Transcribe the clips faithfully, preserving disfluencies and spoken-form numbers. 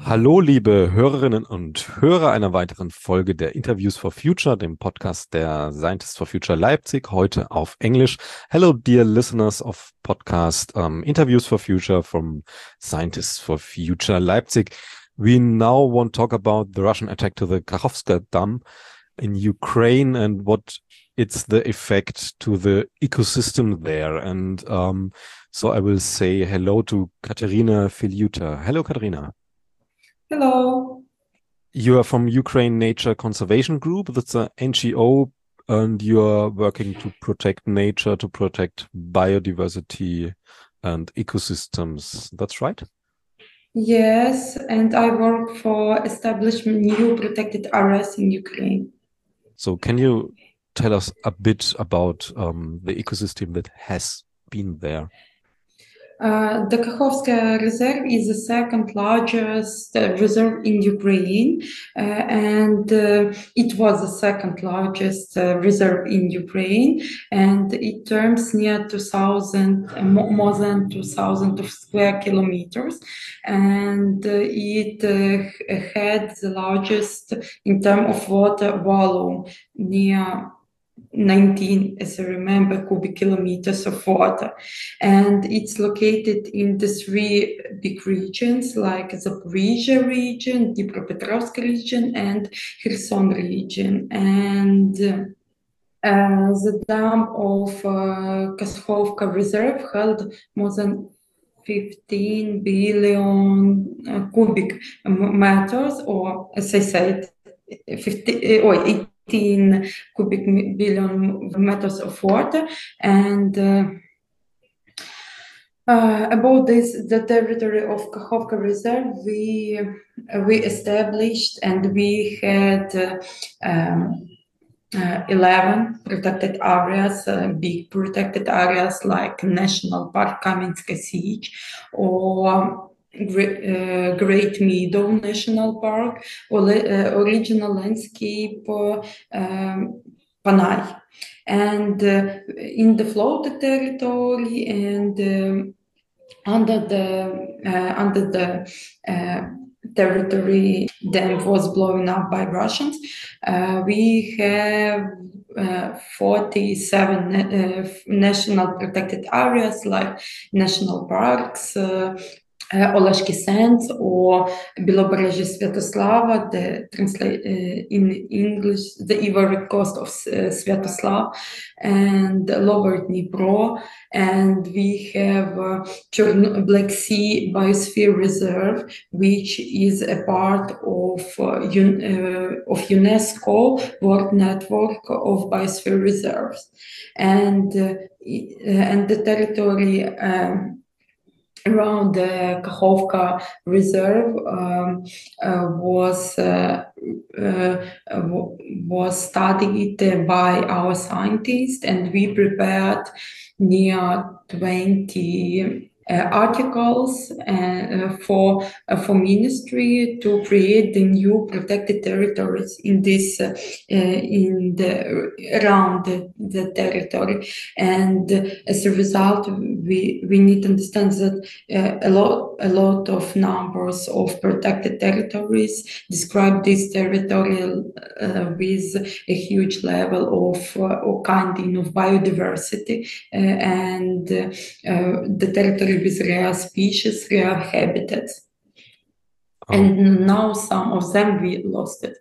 Hallo, liebe Hörerinnen und Hörer einer weiteren Folge der Interviews for Future, dem Podcast der Scientists for Future Leipzig, heute auf Englisch. Hello, dear listeners of podcast um, Interviews for Future from Scientists for Future Leipzig. We now want to talk about the Russian attack to the Kakhovska Dam in Ukraine and what it's the effect to the ecosystem there. And um, so I will say hello to Katerina Filiuta. Hello, Katerina. Hello. You are from Ukraine Nature Conservation Group. That's an N G O, and you are working to protect nature, to protect biodiversity and ecosystems. That's right? Yes, and I work for establishment new protected areas in Ukraine. So can you tell us a bit about um, the ecosystem that has been there? Uh, the Kakhovska Reserve is the second largest uh, reserve in Ukraine, uh, and uh, it was the second largest uh, reserve in Ukraine, and it terms near two thousand, uh, more than two thousand of square kilometers, and uh, it uh, had the largest in terms of water volume, near nineteen, as I remember, cubic kilometers of water. And it's located in the three big regions, like the Zaporizhia region, Dnipropetrovsk region, and Kherson region. And uh, the dam of uh, Kakhovka Reserve held more than fifteen billion uh, cubic meters, or as I said, fifty, or eighteen cubic billion meters of water. And uh, uh, about this, the territory of Kakhovka Reserve, we uh, we established and we had uh, um, uh, eleven protected areas, uh, big protected areas like National Park Kamenskaya Sich or Great, uh, Great Meadow National Park or uh, Original Landscape uh, um, Panay. And uh, in the floated territory and um, under the uh, under the uh, territory dam was blown up by Russians, uh, we have uh, forty-seven uh, national protected areas like national parks, uh, uh, Oleshki Sands or Belobrazhye Sviatoslava, the translate uh, in English, the Ivory Coast of uh, Sviatoslav, and Lower Dnipro, and we have uh, Chern- Black Sea Biosphere Reserve, which is a part of uh, Un- uh, of UNESCO World Network of Biosphere Reserves, and uh, and the territory. Um, around the Kakhovka Reserve um, uh, was uh, uh, was studied by our scientists, and we prepared near twenty uh, articles uh, for uh, for ministry to create the new protected territories in this uh, in the around the, the territory. And as a result, we we need to understand that uh, a lot a lot of numbers of protected territories describe this territory uh, with a huge level of uh, or kind of biodiversity uh, and uh, the territory with rare species, rare habitats. Oh. And now some of them we lost it.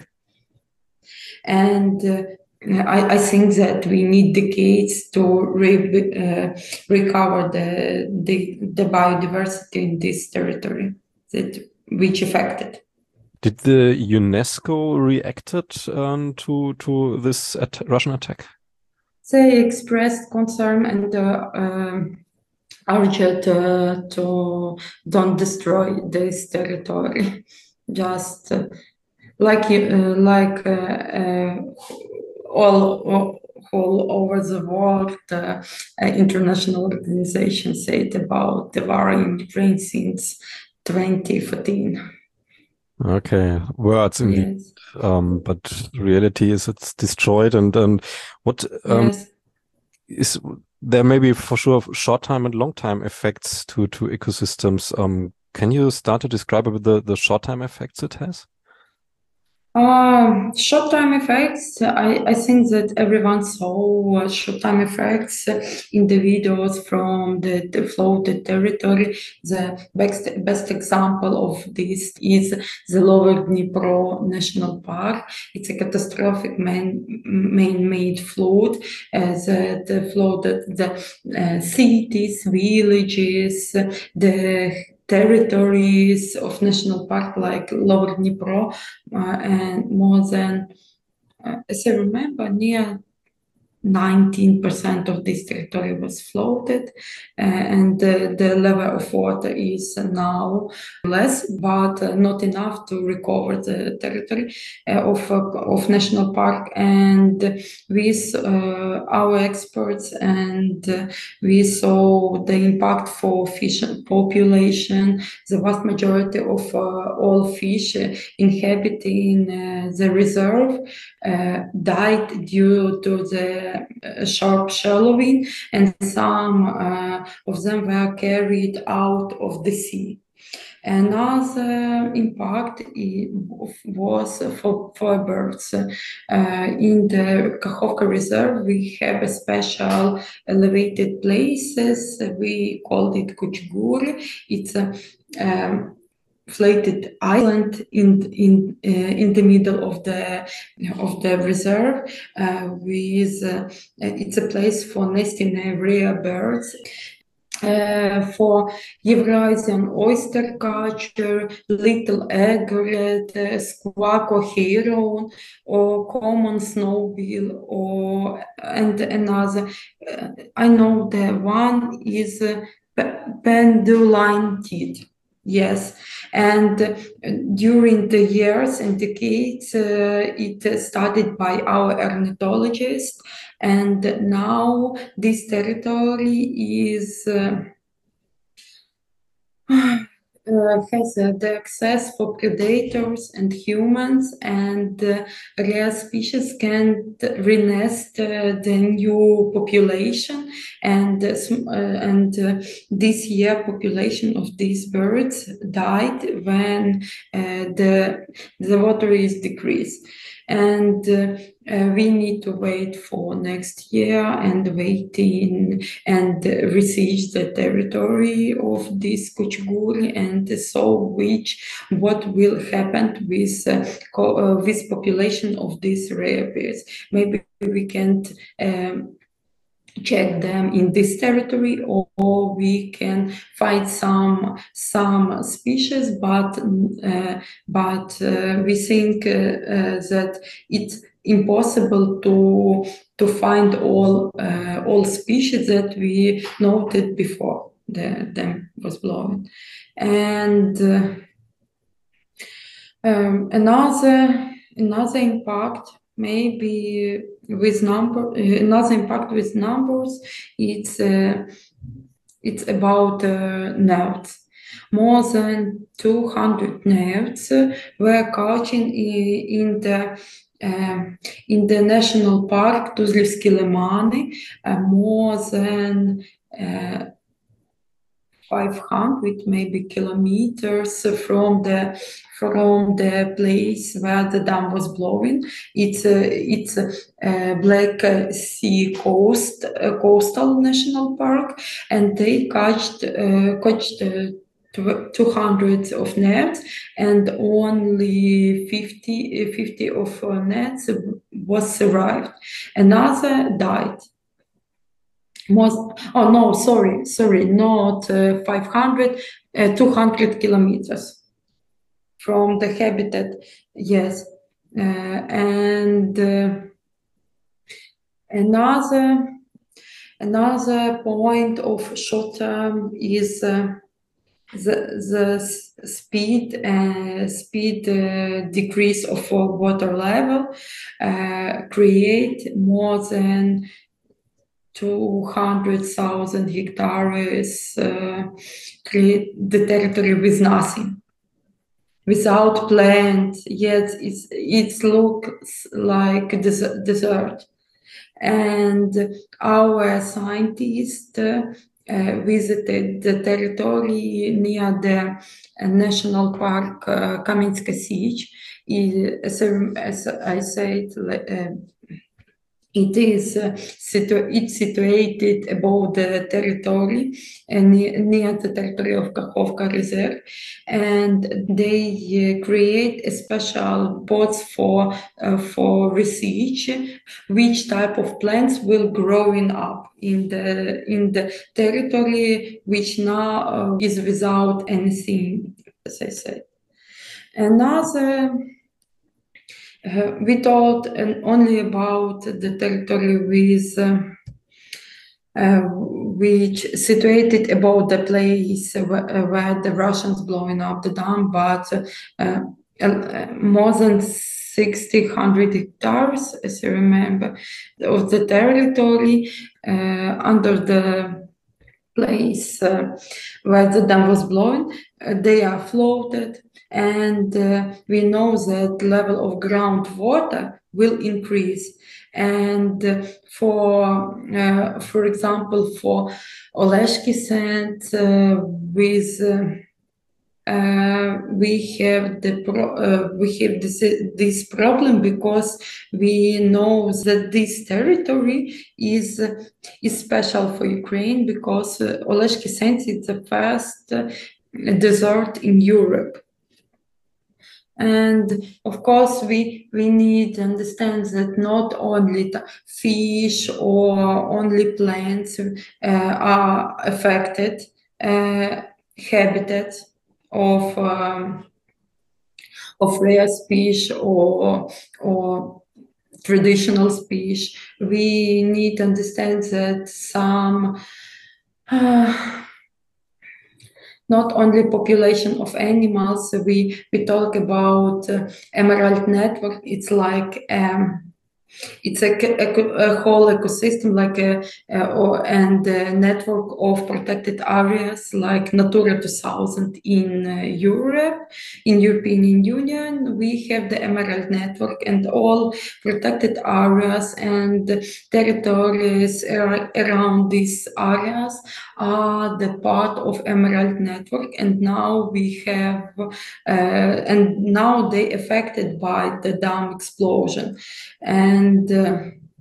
And uh, I, I think that we need decades to re- uh, recover the, the the biodiversity in this territory that which affected. Did the UNESCO reacted um, to to this at Russian attack? They expressed concern and uh, um, urged uh, to don't destroy this territory. Just uh, like uh, like uh, uh, all, all over the world, uh, uh, international organizations said about the war in Ukraine since twenty fourteen. Okay, words indeed. Yes. Um, but reality is it's destroyed. And and what um, Yes. is there may be for sure short time and long time effects to to ecosystems. Um, can you start to describe a bit the, the short-time effects it has? Um, short-term effects, I, I think that everyone saw uh, short-term effects in the videos from the, the flooded territory. The best, best example of this is the Lower Dnipro National Park. It's a catastrophic man, man-made flood uh, that flooded the uh, cities, villages, the territories of national park like Lower Dnipro, uh, and more than, uh, as I remember, near nineteen percent of this territory was flooded, uh, and uh, the level of water is now less, but uh, not enough to recover the territory uh, of uh, of national park. And with uh, our experts, and uh, we saw the impact for fish population. The vast majority of uh, all fish inhabiting uh, the reserve uh, died due to the uh, sharp shallowing, and some uh, of them were carried out of the sea. Another impact was for, for birds. Uh, in the Kakhovka Reserve, we have a special elevated places. We called it Kuchguri. It's a um, flated island in in uh, in the middle of the of the reserve. Uh, with uh, it's a place for nesting rare birds. Uh, for Eurasian oyster catcher, little egret, uh, squawk or heron, or common snowbill, or and another. Uh, I know the one is uh, penduline-tithe. Yes, and uh, during the years and decades, uh, it started by our ornithologists, and now this territory is uh, uh, has uh, the access for predators and humans, and uh, rare species can re-nest uh, the new population. And uh, uh, and uh, this year, population of these birds died when uh, the the water is decreased. And uh, uh, we need to wait for next year and waiting and research the territory of this Kuchguri, and so which what will happen with uh, co- uh, with population of these rare birds. Maybe we can um, check them in this territory, or, or we can find some some species, but uh, but uh, we think uh, uh, that it's impossible to to find all uh, all species that we noted before the dam was blowing. And uh, um, another another impact, maybe with number, uh, another impact with numbers, it's uh, it's about uh, nerds. More than two hundred nerds were catching in, in the uh, in the national park Tuzlivsky Limani, uh, more than uh, five hundred maybe kilometers from the from the place where the dam was blowing. It's a it's a, uh, Black Sea coast uh, coastal national park, and they catched uh, catched uh, two hundred of nets, and only fifty, fifty of uh, nets was survived. Another died. Most, oh no, sorry, sorry, not uh, five hundred, uh, two hundred kilometers from the habitat, yes. Uh, and uh, another another point of short term is uh, the the speed uh, speed uh, decrease of uh, water level uh, create more than two hundred thousand hectares, uh, create the territory with nothing, without plants, yet it's, it looks like des- desert. And our scientists uh, uh, visited the territory near the uh, national park uh, Kamenska Sich. As, as I said, uh, it is uh, situ- it's situated above the territory and near, near the territory of Kakhovka Reserve, and they uh, create a special pots for uh, for research, which type of plants will growing up in the in the territory, which now uh, is without anything, as I said. Another. Uh, we thought uh, only about the territory with uh, uh, which situated about the place where, where the Russians blowing up the dam, but uh, uh, more than sixty hundred hectares, as I remember, of the territory uh, under the place uh, where the dam was blowing, uh, they are floated, and uh, we know that level of groundwater will increase. And uh, for, uh, for example, for Oleshki sand uh, with uh, uh, we have the pro- uh, we have this this problem because we know that this territory is uh, is special for Ukraine because uh, Oleshki Sand is the first uh, desert in Europe. And of course, we we need to understand that not only fish or only plants uh, are affected. Uh, habitats of um, of rare species or or traditional species. We need to understand that some uh, not only population of animals. We we talk about uh, emerald network. It's like um, it's a, a, a whole ecosystem, like a, a or, and a network of protected areas, like Natura two thousand in uh, Europe, in European Union. We have the Emerald Network, and all protected areas and territories ar- around these areas are the part of Emerald Network. And now we have, uh, and now they affected by the dam explosion. And uh,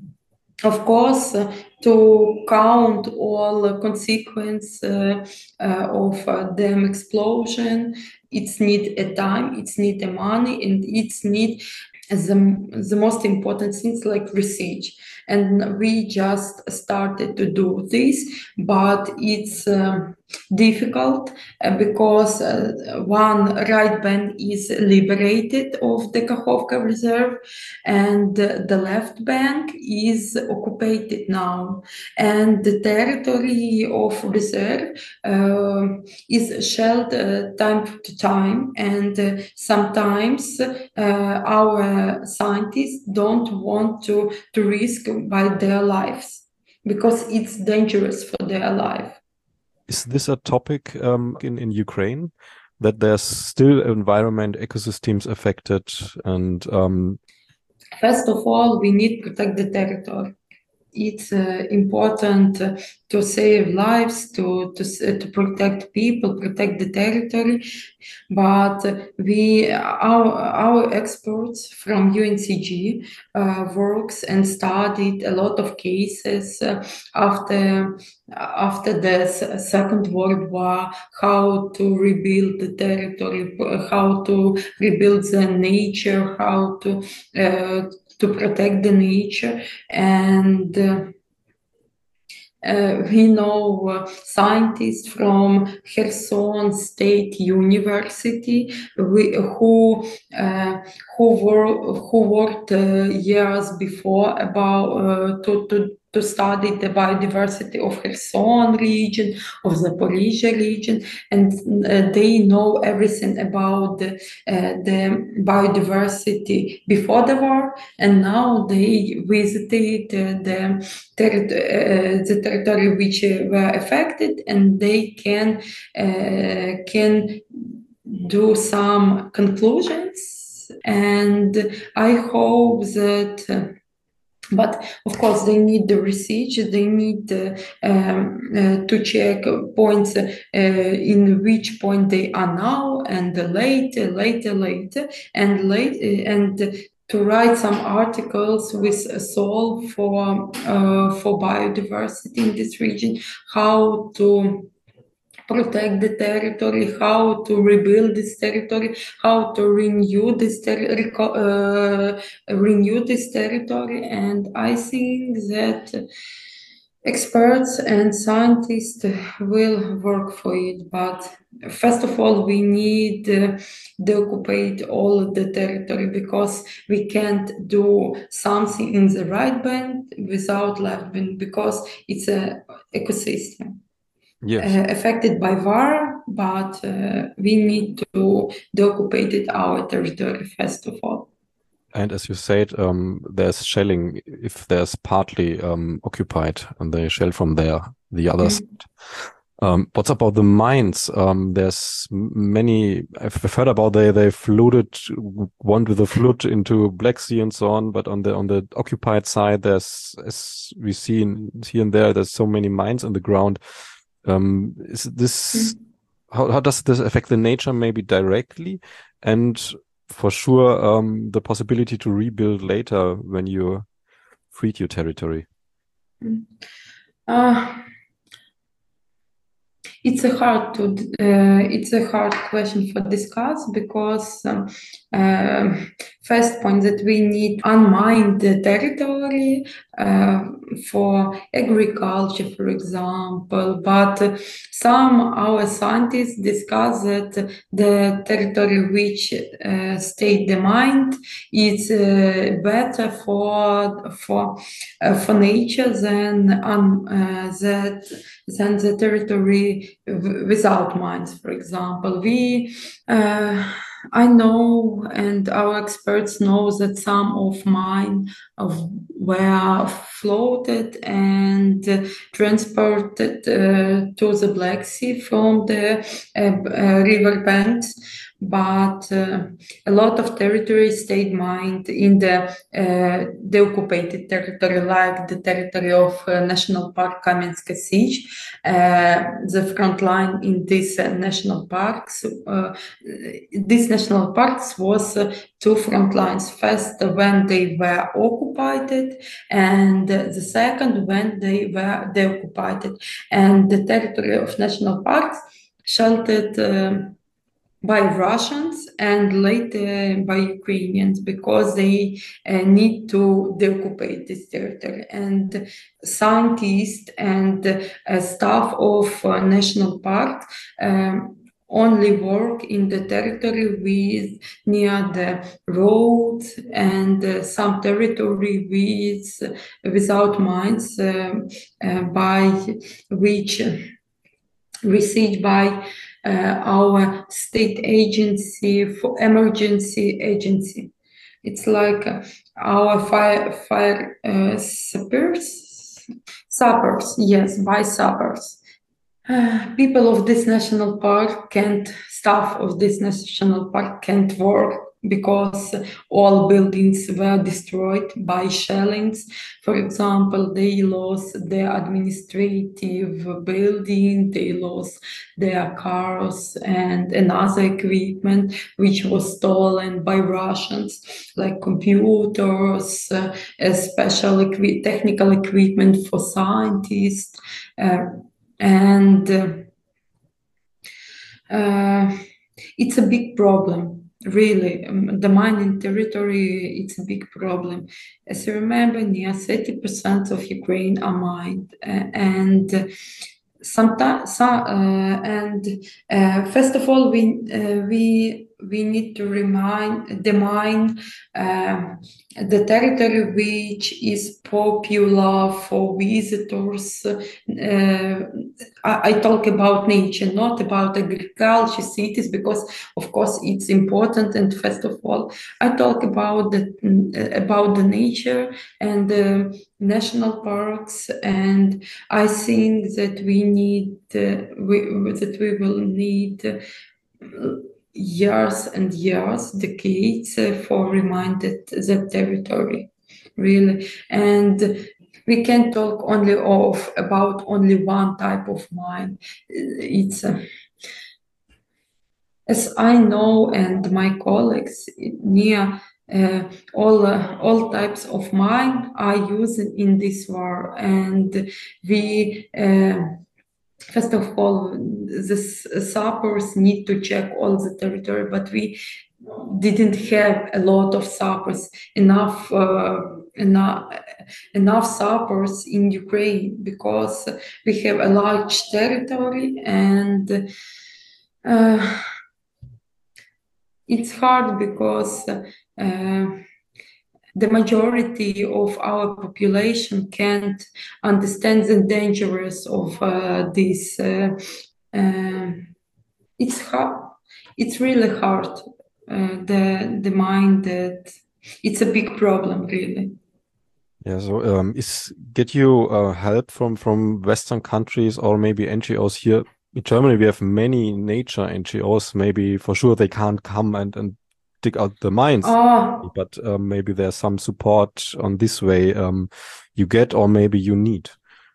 of course, uh, to count all the consequences uh, uh, of uh, dam explosion, it's need a time, it's need a money, and it's need the, the most important things like research. And we just started to do this, but it's uh, difficult uh, because uh, one right bank is liberated of the Kakhovka Reserve, and uh, the left bank is occupied now, and the territory of reserve uh, is shelled uh, time to time, and uh, sometimes uh, our scientists don't want to, to risk by their lives because it's dangerous for their life. Is this a topic um, in, in Ukraine, that there's still environment, ecosystems affected? And um... First of all, we need to protect the territory. It's uh, important uh, to save lives, to, to, uh, to protect people, protect the territory. But we, our, our experts from U N C G uh, works and studied a lot of cases uh, after after the Second World War, how to rebuild the territory, how to rebuild the nature, how to uh, to protect the nature. And uh, uh, we know uh, scientists from Kherson State University we, who uh, who, were, who worked uh, years before about uh, to, to to study the biodiversity of Kherson region, of Zaporizhzhia region, and uh, they know everything about the, uh, the biodiversity before the war, and now they visited uh, the, ter- uh, the territory which uh, were affected, and they can uh, can do some conclusions. And I hope that uh, But of course, they need the research. They need uh, um, uh, to check points uh, in which point they are now, and later, later, later, and late, and to write some articles with a solve for uh, for biodiversity in this region, how to protect the territory, how to rebuild this territory, how to renew this ter- uh, renew this territory, and I think that experts and scientists will work for it. But first of all, we need uh, deoccupy all the territory, because we can't do something in the right bank without left bank, because it's an ecosystem. Yes. Uh, affected by war, but uh, we need to deoccupy our territory first of all. And as you said, um, there's shelling if there's partly um, occupied, and they shell from there, the other Mm. side. Um, what's about the mines? Um, there's many, I've heard about they, they floated one with a flood into Black Sea and so on, but on the, on the occupied side, there's, as we see in, here and there, there's so many mines in the ground. Um, is this, Mm. how, how does this affect the nature maybe directly? And for sure, um, the possibility to rebuild later when you freed your territory. Mm. Uh, it's a hard to uh, it's a hard question for discuss, because um, uh, first point that we need to unmine the territory uh, for agriculture, for example. But uh, some our scientists discuss that the territory which uh, stayed demined is uh, better for for uh, for nature than um, uh, that than the territory w- without mines. For example, we uh, I know, and our experts know, that some of mine of were floated and uh, transported uh, to the Black Sea from the uh, uh, river banks. But uh, a lot of territory stayed mined in the uh, the occupied territory, like the territory of uh, National Park Kamenskaya Sich. Uh, the front line in these uh, national parks, uh, these national parks was uh, two front lines. First, when they were occupied, and uh, the second when they were deoccupied. And the territory of national parks sheltered Uh, by Russians and later by Ukrainians, because they uh, need to deoccupy this territory. And scientists and uh, staff of uh, national park um, only work in the territory with near the roads, and uh, some territory with without mines, uh, uh, by which received by uh, our state agency for emergency agency. It's like uh, our fire fire uh, sappers, sappers, yes, by sappers. Uh, people of this national park can't, staff of this national park can't work, because all buildings were destroyed by shellings. For example, they lost their administrative building, they lost their cars and another equipment which was stolen by Russians, like computers, uh, special equi- technical equipment for scientists. Uh, and uh, uh, it's a big problem, really. Um, the mining territory, it's a big problem. As you remember, near thirty percent of Ukraine are mined, uh, and sometimes, uh, and uh, first of all, we uh, we we need to remind demine um, the territory which is popular for visitors. Uh, I, I talk about nature, not about agriculture, cities, because of course it's important. And first of all, I talk about the about the nature and the national parks. And I think that we need uh, we, that we will need uh, years and years, decades uh, for reminded the territory. really. And we can talk only of about only one type of mine. It's uh, as I know, and my colleagues near uh, all uh, all types of mine are used in this war, and we. Uh, First of all, the sappers need to check all the territory, but we didn't have a lot of sappers, enough, uh, enough, enough sappers in Ukraine because we have a large territory and uh, it's hard because uh, the majority of our population can't understand the dangers of uh, this. Uh, uh, it's hard. It's really hard. Uh, the the mind that it's a big problem, really. Yeah. So, um, is get you uh, help from from Western countries or maybe N G Os here in Germany? We have many nature N G Os. Maybe for sure they can't come and and dig out the mines, Oh, but um, maybe there's some support on this way um, you get or maybe you need.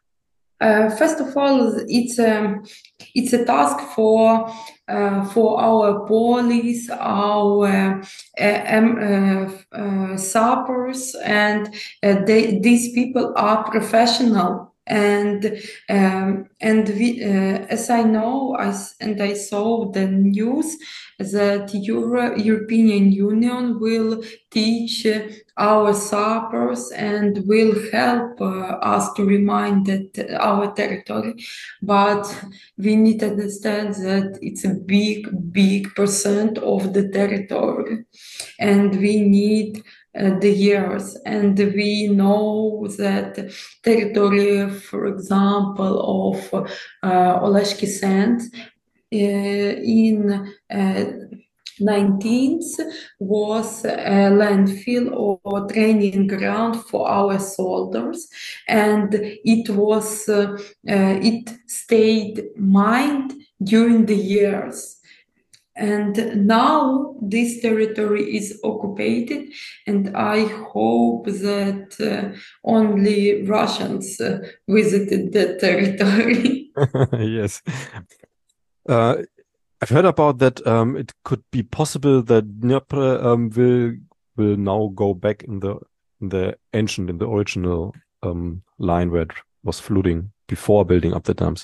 Uh, first of all, it's a it's a task for uh, for our police, our uh, um, uh, uh, sappers, and uh, they, these people are professional. And um, and we, uh, as I know, I, and I saw the news that Euro, European Union will teach uh, our sappers and will help uh, us to remind that our territory, but we need to understand that it's a big, big percent of the territory, and we need uh, the years. And we know that territory, for example, of uh, Oleshki Sands uh, in uh, nineteenth was a landfill or training ground for our soldiers, and it was uh, uh, it stayed mined during the years. And now this territory is occupied, and I hope that uh, only Russians uh, visited the territory. Yes. Uh, I've heard about that. Um, it could be possible that Dnieper um, will will now go back in the in the ancient, in the original um, line where it was flooding before building up the dams.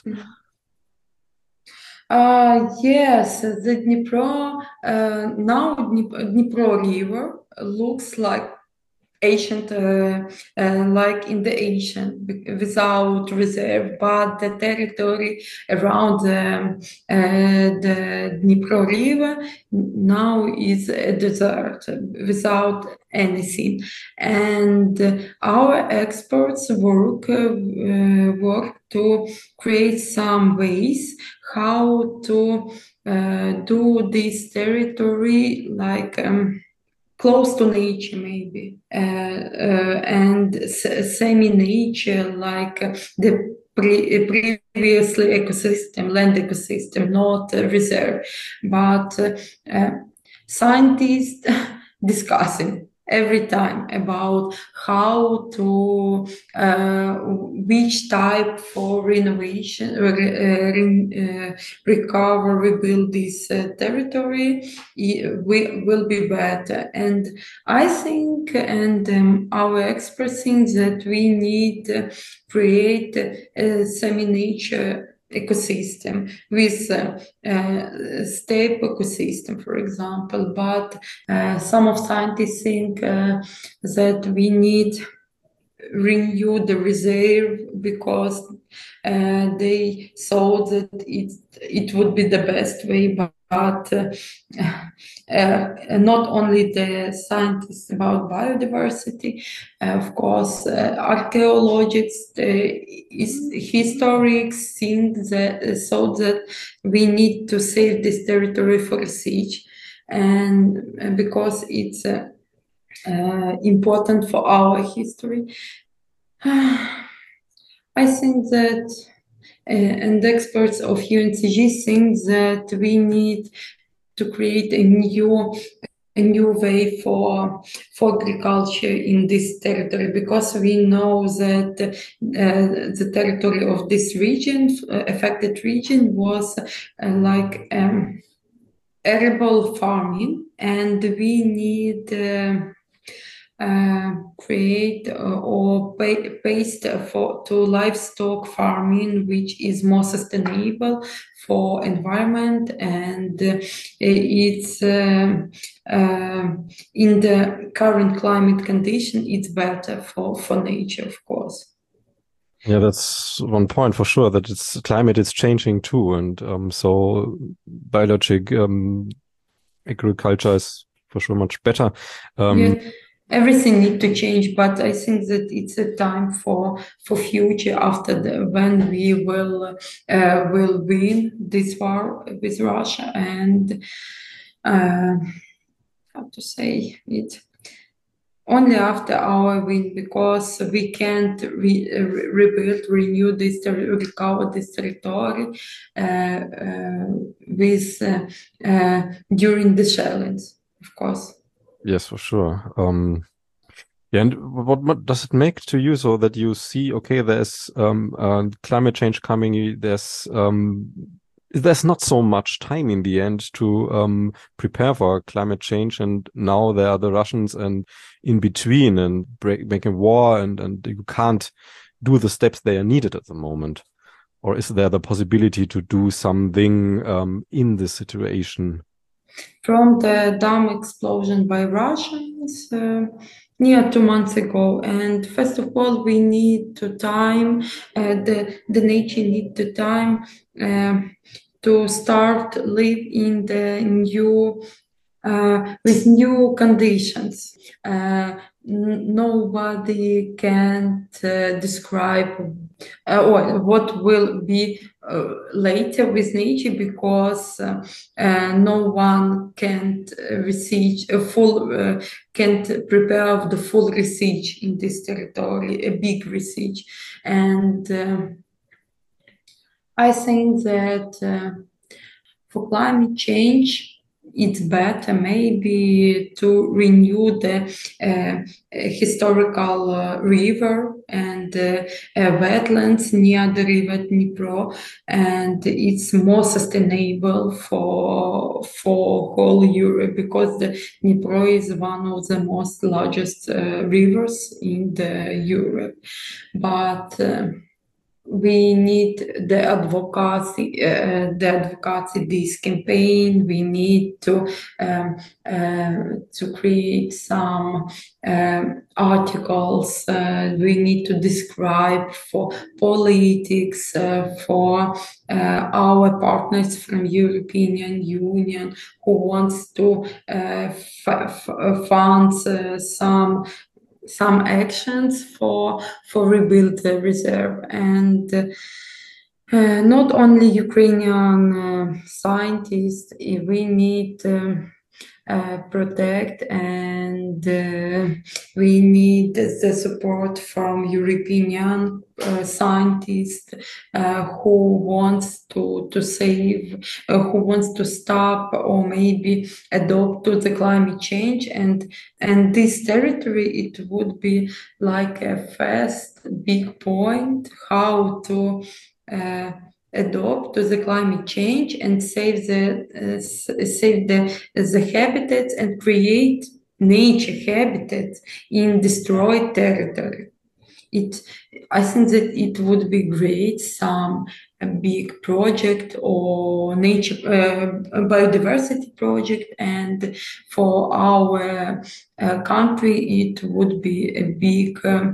Uh, yes, the Dnipro, uh, now Dnip- Dnipro River looks like ancient, uh, uh, like in the ancient, without reserve, but the territory around um, uh, the Dnipro River now is a desert without anything. And our experts work uh, work to create some ways how to uh, do this territory like. Um, close to nature maybe uh, uh, and s- semi-nature like uh, the pre- previously ecosystem land ecosystem, not uh, reserve, but uh, uh, scientists discussing every time about how to uh, which type for renovation uh, re, uh, recover rebuild this uh, territory we will be better. And I think and um, our experts think that we need to create a semi-nature ecosystem with uh, uh, steppe ecosystem, for example. But uh, some of scientists think uh, that we need renew the reserve because uh, they thought that it it would be the best way, but, but uh, uh, not only the scientists about biodiversity, uh, of course, uh, archaeologists, uh, is, historians think that uh, thought that we need to save this territory for research, and uh, because it's. Uh, uh, important for our history. I think that, uh, and experts of U N C G think that we need to create a new a new way for for agriculture in this territory, because we know that uh, the territory of this region, uh, affected region, was uh, like um, arable farming, and we need uh, uh, create uh, or pay, paste for to livestock farming, which is more sustainable for environment, and uh, it's uh, uh, in the current climate condition, it's better for for nature, of course. Yeah, that's one point for sure, that it's climate is changing too, and um, so biologic um, agriculture is for sure much better. Um, yeah, everything need to change, but I think that it's a time for for future after the when we will uh, will win this war with Russia, and uh, how to say it. Only after our win, because we can't re- re- rebuild, renew this, ter- recover this territory uh, uh, with uh, uh, during the challenge, of course. yes, for sure. Um, yeah, and what, what does it make to you, so that you see, okay, there's um, uh, climate change coming, there's um, there's not so much time in the end to um, prepare for climate change, and now there are the Russians and in between and break, making war, and, and you can't do the steps they are needed at the moment? Or is there the possibility to do something um, in this situation? From the dam explosion by Russians uh, near two months ago, and first of all, we need to time uh, the the nature need to time uh, to start live in the new uh, with new conditions. Uh, n- nobody can uh, describe uh, or what will be uh, later with nature, because uh, uh, no one can research a full uh, can't prepare of the full research in this territory, a big research, and um I think that uh, for climate change, it's better maybe to renew the uh, historical uh, river and uh, uh, wetlands near the river Dnipro, and it's more sustainable for for whole Europe, because the Dnipro is one of the most largest uh, rivers in the Europe, but. Uh, we need the advocacy, uh, the advocacy this campaign. We need to um, uh, to create some um, articles. Uh, we need to describe for politics, uh, for uh, our partners from European Union who wants to uh, f- f- fund uh, some some actions for for rebuild the reserve, and uh, not only Ukrainian uh, scientists. We need um, uh, protect, and uh, we need the support from European uh, scientists uh, who wants to to save, uh, who wants to stop or maybe adopt to the climate change, and and this territory, it would be like a first big point how to. Uh, adopt to the climate change and save the uh, save the the habitats and create nature habitats in destroyed territory. It, I think that it would be great some a big project or nature uh, biodiversity project, and for our uh, country it would be a big um,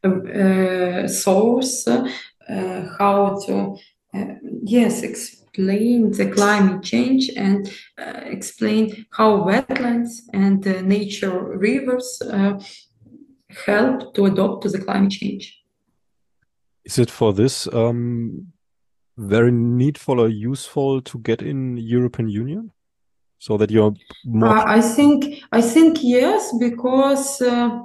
uh, source uh, how to uh, yes explain the climate change, and uh, explain how wetlands and uh, nature rivers uh, help to adopt to the climate change. Is it for this um, very needful or useful to get in European Union, so that you're more? Uh, I think I think yes, because uh,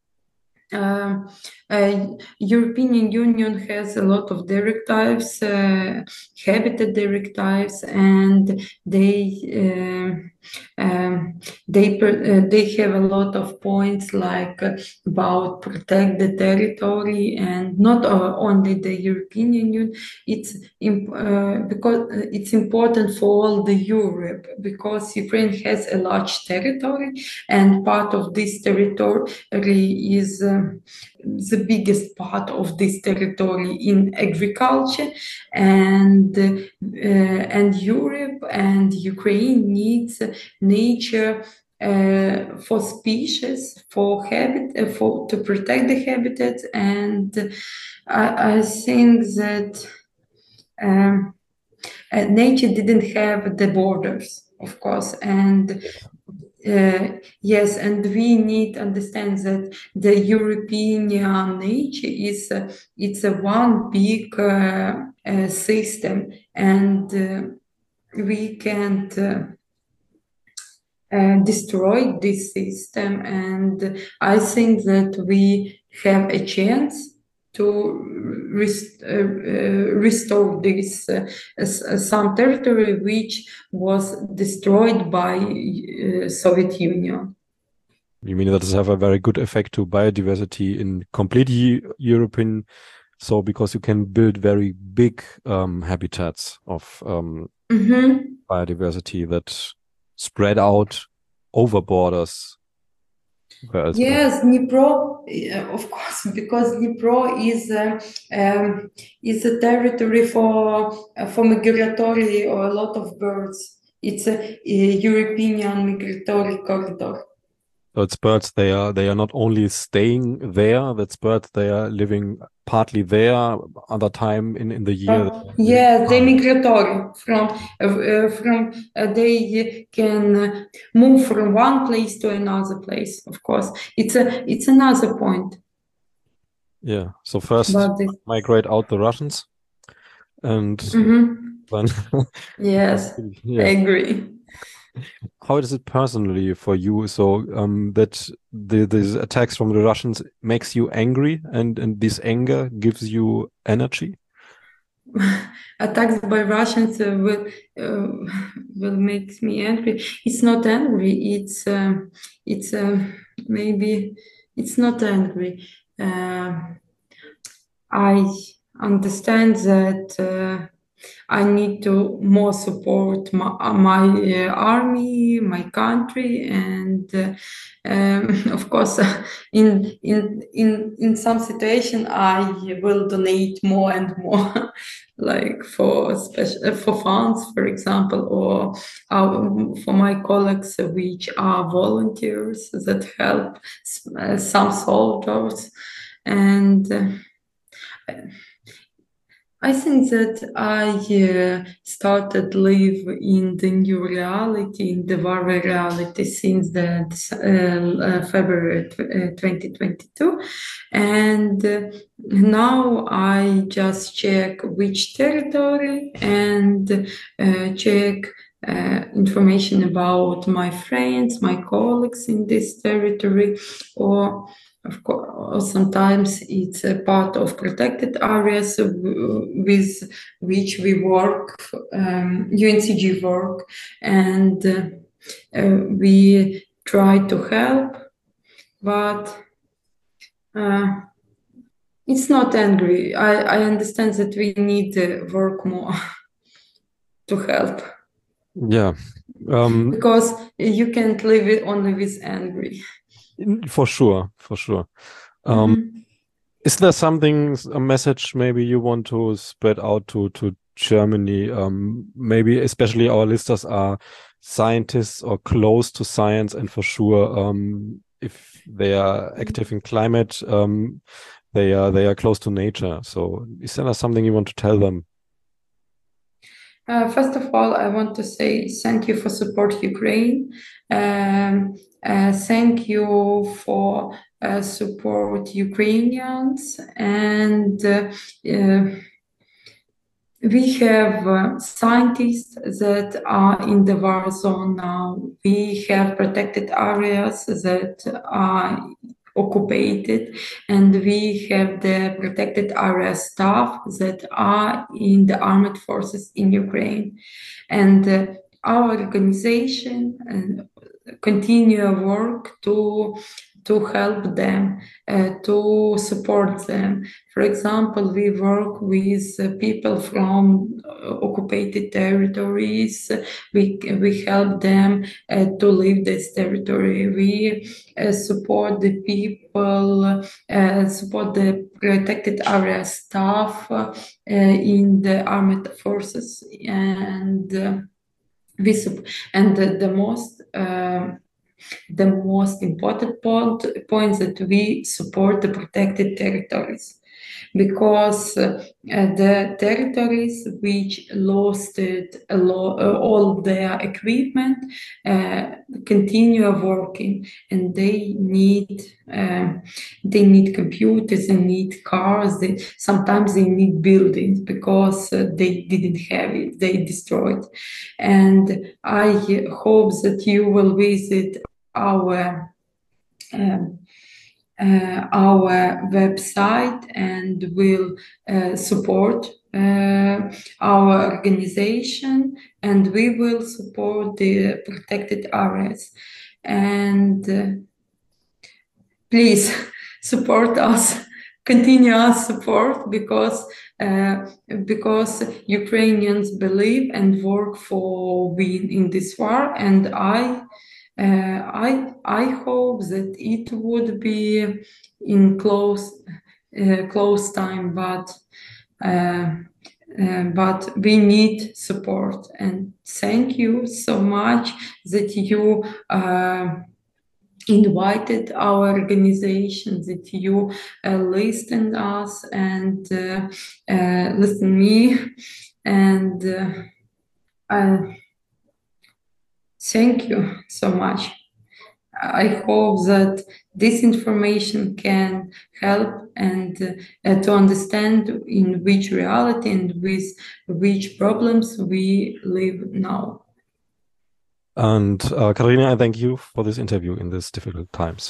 uh, uh, European Union has a lot of directives, uh, habitat directives, and they. Uh, um, they uh, they have a lot of points like uh, about protect the territory, and not uh, only the European Union. It's imp- uh, because it's important for all the Europe, because Ukraine has a large territory, and part of this territory is um, the biggest part of this territory in agriculture, and uh, and Europe and Ukraine needs nature uh, for species, for habit, uh, for to protect the habitat, and I, I think that um, uh, nature didn't have the borders, of course, and uh, yes, and we need to understand that the European nature is uh, it's a one big uh, uh, system, and uh, we can't uh, uh, destroy this system. And I think that we have a chance to rest, uh, uh, restore this uh, uh, some territory which was destroyed by uh, Soviet Union. You mean that does have a very good effect to biodiversity in completely European, so because you can build very big um, habitats of um, mm-hmm. biodiversity that spread out over borders. Yes, Dnipro, uh, of course, because Dnipro is uh, um, is a territory for uh, for migratory or a lot of birds. It's a, a European migratory corridor. So it's birds. They are they are not only staying there. That's birds. They are living partly there, other time in, in the year. Uh, yeah, they migratory from uh, from uh, they can move from one place to another place. Of course, it's a it's another point. Yeah. So first migrate out the Russians, and mm-hmm. then yes, yeah. I agree. How is it personally for you? So um, that the these attacks from the Russians makes you angry, and and this anger gives you energy. Attacks by Russians uh, will uh, will make me angry. It's not angry. It's uh, it's uh, maybe it's not angry. Uh, I understand that uh, I need to more support my, my uh, army, my country, and uh, um, of course, in in in in some situation, I will donate more and more, like for special for funds, for example, or uh, for my colleagues which are volunteers that help uh, some soldiers, and. Uh, I think that I uh, started live in the new reality, in the war reality, since the uh, February twenty twenty-two, and uh, now I just check which territory and uh, check uh, information about my friends, my colleagues in this territory, or of course, sometimes it's a part of protected areas with which we work, um, U N C G work, and uh, uh, we try to help, but uh, it's not angry. I, I understand that we need to work more to help. Yeah. Um, because you can't live it only with angry. For sure, for sure. Um, mm-hmm. Is there something, a message maybe you want to spread out to to Germany? Um, maybe especially our listeners are scientists or close to science, and for sure, um, if they are active in climate, um, they are they are close to nature. So, is there something you want to tell them? Uh, first of all, I want to say thank you for support Ukraine. Um, uh, thank you for uh, support Ukrainians, and uh, uh, we have uh, scientists that are in the war zone now. We have protected areas that are occupied, and we have the protected area staff that are in the armed forces in Ukraine. And uh, our organization and continue work to to help them, uh, to support them. For example, we work with uh, people from uh, occupied territories. We we help them uh, to leave this territory. We uh, support the people, uh, support the protected area staff uh, in the armed forces, and uh, we sup- and the, the most. Uh, the most important point, point that we support the protected territories, because uh, the territories which lost it, a lo- uh, all their equipment uh, continue working, and they need uh, they need computers, they need cars, they sometimes they need buildings because uh, they didn't have it, they destroyed. And I hope that you will visit our um, uh, our website and will uh, support uh, our organization, and we will support the protected areas. And uh, please support us, continue our support, because uh, because Ukrainians believe and work for win in this war, and I uh, I I hope that it would be in close uh, close time, but uh, uh, but we need support. And thank you so much that you uh, invited our organization, that you uh, listened us and uh, uh, listen me, and uh, uh, thank you so much. I hope that this information can help and uh, to understand in which reality and with which problems we live now. And uh, Katharina, I thank you for this interview in these difficult times.